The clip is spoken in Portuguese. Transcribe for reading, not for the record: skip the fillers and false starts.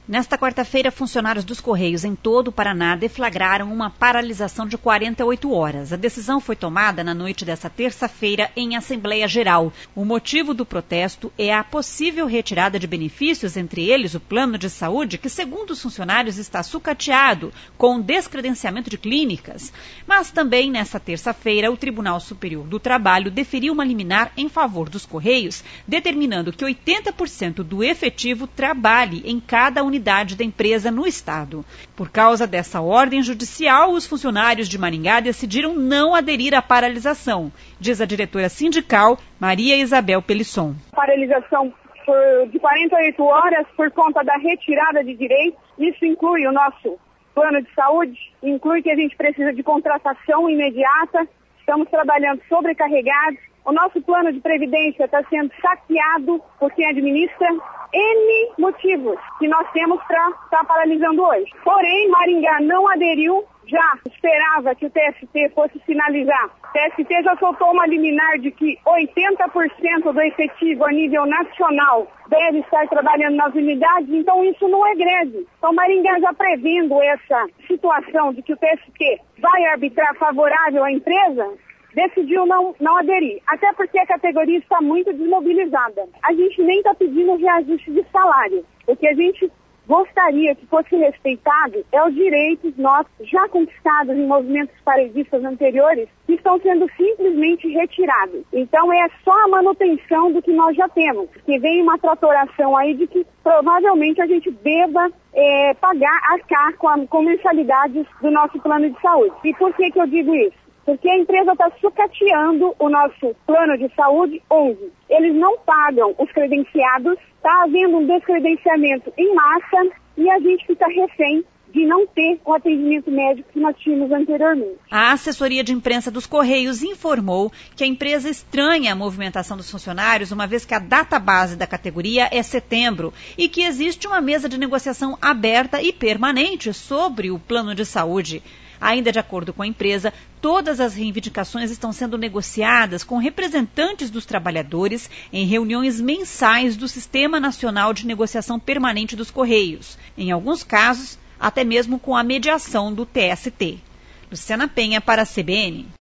Nesta quarta-feira, funcionários dos Correios em todo o Paraná deflagraram uma paralisação de 48 horas. A decisão foi tomada na noite desta terça-feira em Assembleia Geral. O motivo do protesto é a possível retirada de benefícios, entre eles o plano de saúde, que, segundo os funcionários, está sucateado com descredenciamento de clínicas. Mas também, nesta terça-feira, o Tribunal Superior do Trabalho deferiu uma liminar em favor dos Correios, determinando que 80% do efetivo trabalhe em cada unidade da empresa no estado. Por causa dessa ordem judicial, os funcionários de Maringá decidiram não aderir à paralisação, diz a diretora sindical Maria Isabel Pelisson. Paralisação de 48 horas por conta da retirada de direitos. Isso inclui o nosso plano de saúde, inclui que a gente precisa de contratação imediata, estamos trabalhando sobrecarregados. O nosso plano de previdência está sendo saqueado por quem administra. N motivos que nós temos para estar paralisando hoje. Porém, Maringá não aderiu, já esperava que o TST fosse finalizar. O TST já soltou uma liminar de que 80% do efetivo a nível nacional deve estar trabalhando nas unidades, então isso não é greve. Então, Maringá já prevendo essa situação de que o TST vai arbitrar favorável à empresa, decidiu não aderir, até porque a categoria está muito desmobilizada. A gente nem está pedindo reajuste de salário. O que a gente gostaria que fosse respeitado é os direitos nossos já conquistados em movimentos paredistas anteriores, que estão sendo simplesmente retirados. Então é só a manutenção do que nós já temos, que vem uma tratoração aí de que provavelmente a gente deva arcar com mensalidades do nosso plano de saúde. E por que eu digo isso? Porque a empresa está sucateando o nosso plano de saúde 11. Eles não pagam os credenciados, está havendo um descredenciamento em massa e a gente fica refém de não ter o atendimento médico que nós tínhamos anteriormente. A assessoria de imprensa dos Correios informou que a empresa estranha a movimentação dos funcionários, uma vez que a data base da categoria é setembro e que existe uma mesa de negociação aberta e permanente sobre o plano de saúde. Ainda de acordo com a empresa, todas as reivindicações estão sendo negociadas com representantes dos trabalhadores em reuniões mensais do Sistema Nacional de Negociação Permanente dos Correios. Em alguns casos, até mesmo com a mediação do TST. Luciana Penha para a CBN.